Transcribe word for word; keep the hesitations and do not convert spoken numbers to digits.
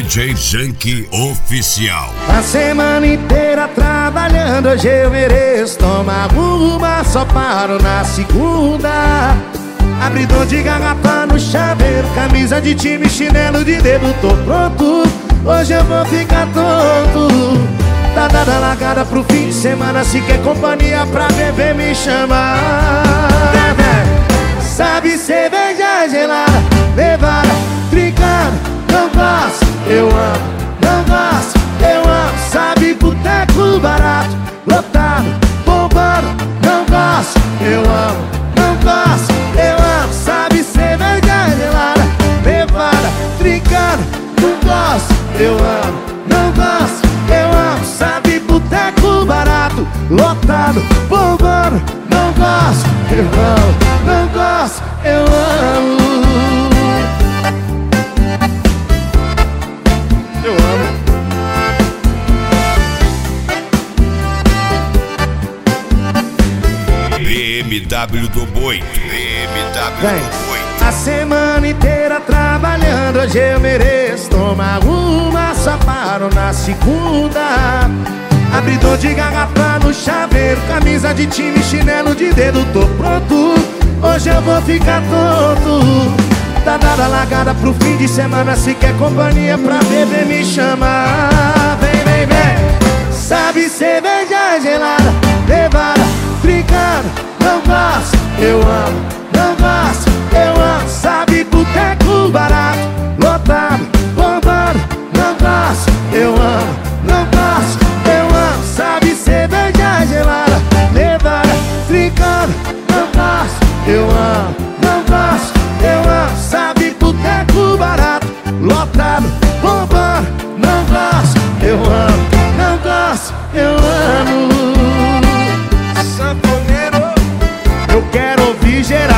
J Janky Oficial. A semana inteira trabalhando, hoje eu mereço tomar uma, só paro na segunda. Abridor de garrafa no chaveiro, camisa de time, chinelo de dedo, tô pronto. Hoje eu vou ficar tonto. Tá dada a largada pro fim de semana, se quer companhia pra beber me chama. Sabe cerveja gelada, levada, trincada, não gosto, eu amo, não gosto, eu amo. Sabe boteco barato, lotado, bombando, não gosto, eu amo, não gosto, eu amo. Sabe cerveja gelada, levada, trincada, não gosto, eu amo, não gosto, eu amo. Sabe boteco barato, lotado, bombando, não gosto, eu amo, não gosto, eu amo. Eu amo. B M W do Boito. B M W Vem. do Boito. A semana inteira trabalhando, hoje eu mereço tomar uma, só paro na segunda. Abridor de garrafa no chaveiro, camisa de time, chinelo de dedo, tô pronto. Hoje eu vou ficar tonto. Tá dada a largada pro fim de semana, se quer companhia pra beber me chama. Vem, vem, vem. Sabe cerveja gelada, levada, trincada, não gosto, eu amo, não gosto, eu amo. Sabe boteco barato, lotado, bombando, não gosto, eu amo, não gosto, eu amo. Sabe cerveja gelada, levada, trincada, não gosto, eu amo, não gosto, eu amo. Sabe boteco barato, lotado, bombando, não gosto, eu amo, não gosto, eu amo. Sanfoneiro, eu quero ouvir geral.